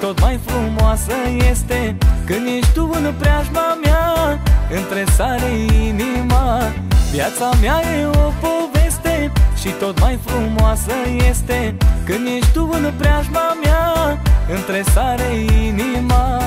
tot mai frumoasă este când ești tu în preajma mea. Între sare inima, viața mea e o poveste și tot mai frumoasă este când ești tu în preajma mea. Între sare inima.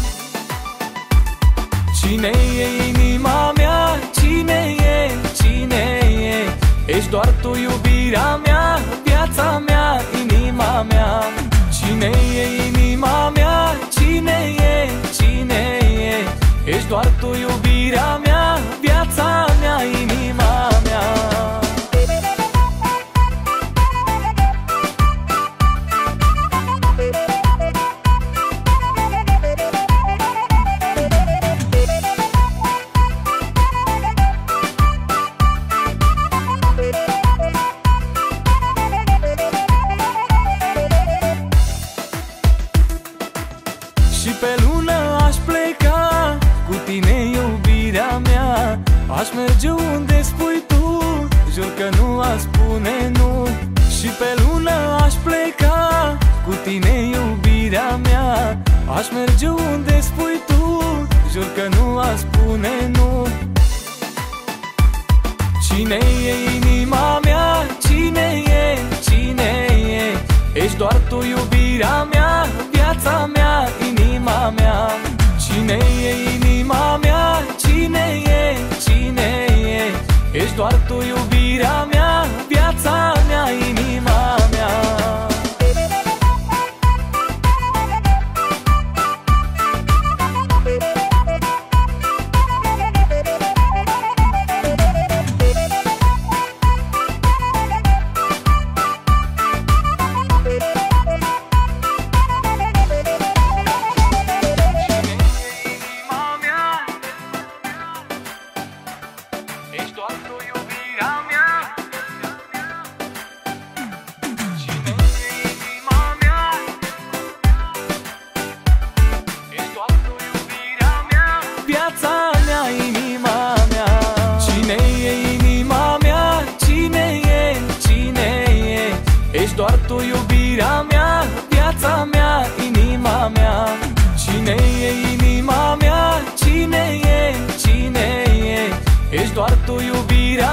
Cine e inima mea? Cine e? Cine e? Ești doar tu, iubirea mea, viața mea, inima mea. Cine e inima mea? Cine e? Cine e? Ești doar tu, iubirea mea, viața mea, inima mea. Și pe lună aș pleca cu tine, iubirea mea. Aș merge unde spui tu, jur că nu aș spune nu. Și pe lună aș pleca cu tine, iubirea mea. Aș merge unde spui tu, jur că nu aș spune nu. Cine e inima mea? Cine e? Cine e? Ești doar tu, iubirea mea, viața mea, inima mea. Cine e inima mea? Cine e? Cine e? Ești doar tu, iubirea mea, viața mea, inima mea. Ești doar tu, iubirea mea. Cine e inima mea? Ești doar tu, iubirea mea, viața mea, inima mea. Cine e inima mea? Cine e? Cine e? Ești doar tu, iubirea mea, viața mea, inima mea. Cine e inima mea? Cine e? Cine e? Ești doar tu, iubirea